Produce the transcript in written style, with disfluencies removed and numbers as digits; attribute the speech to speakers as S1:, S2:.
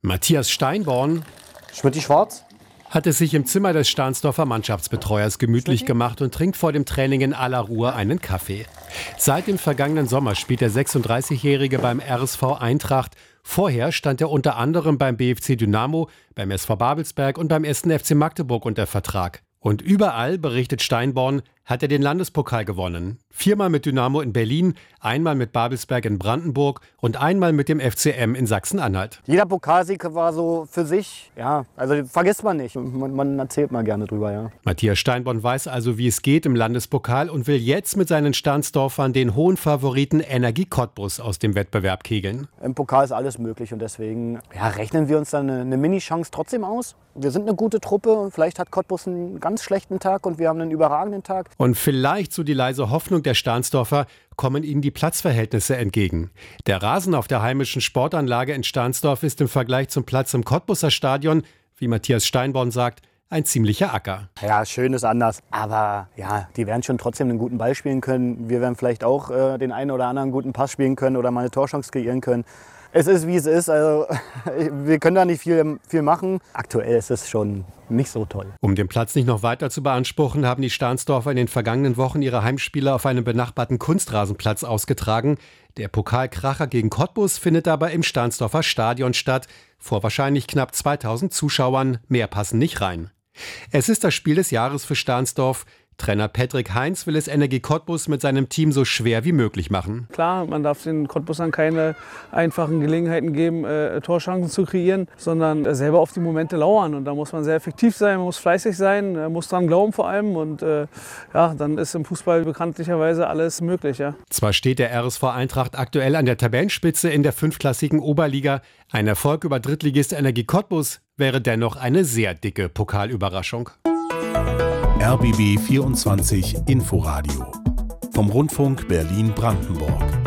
S1: Matthias Steinborn
S2: Schmitti-Schwarz
S1: hat es sich im Zimmer des Stahnsdorfer Mannschaftsbetreuers gemütlich gemacht und trinkt vor dem Training in aller Ruhe einen Kaffee. Seit dem vergangenen Sommer spielt der 36-Jährige beim RSV Eintracht. Vorher stand er unter anderem beim BFC Dynamo, beim SV Babelsberg und beim 1. FC Magdeburg unter Vertrag. Und überall, berichtet Steinborn, hat er den Landespokal gewonnen. 4-mal mit Dynamo in Berlin, einmal mit Babelsberg in Brandenburg und einmal mit dem FCM in Sachsen-Anhalt.
S2: Jeder Pokalsieg war so für sich, also vergisst man nicht. Man erzählt mal gerne drüber, ja.
S1: Matthias Steinborn weiß also, wie es geht im Landespokal und will jetzt mit seinen Stahnsdorfern den hohen Favoriten Energie Cottbus aus dem Wettbewerb kegeln.
S2: Im Pokal ist alles möglich und deswegen rechnen wir uns dann eine Mini-Chance trotzdem aus. Wir sind eine gute Truppe und vielleicht hat Cottbus einen ganz schlechten Tag und wir haben einen überragenden Tag.
S1: Und vielleicht, so die leise Hoffnung der Stahnsdorfer, kommen ihnen die Platzverhältnisse entgegen. Der Rasen auf der heimischen Sportanlage in Stahnsdorf ist im Vergleich zum Platz im Cottbuser Stadion, wie Matthias Steinborn sagt, ein ziemlicher Acker.
S2: Ja, schön ist anders. Aber die werden schon trotzdem einen guten Ball spielen können. Wir werden vielleicht auch den einen oder anderen guten Pass spielen können oder mal eine Torchance kreieren können. Es ist, wie es ist. Also, wir können da nicht viel machen. Aktuell ist es schon nicht so toll.
S1: Um den Platz nicht noch weiter zu beanspruchen, haben die Stahnsdorfer in den vergangenen Wochen ihre Heimspiele auf einem benachbarten Kunstrasenplatz ausgetragen. Der Pokalkracher gegen Cottbus findet aber im Stahnsdorfer Stadion statt. Vor wahrscheinlich knapp 2000 Zuschauern. Mehr passen nicht rein. Es ist das Spiel des Jahres für Stahnsdorf. Trainer Patrick Heinz will es Energie Cottbus mit seinem Team so schwer wie möglich machen.
S3: Klar, man darf den Cottbusern keine einfachen Gelegenheiten geben, Torchancen zu kreieren, sondern selber auf die Momente lauern. Und da muss man sehr effektiv sein, man muss fleißig sein, muss dran glauben vor allem. Und dann ist im Fußball bekanntlicherweise alles möglich. Ja.
S1: Zwar steht der RSV Eintracht aktuell an der Tabellenspitze in der 5-klassigen Oberliga. Ein Erfolg über Drittligist Energie Cottbus wäre dennoch eine sehr dicke Pokalüberraschung.
S4: RBB 24 Inforadio vom Rundfunk Berlin-Brandenburg.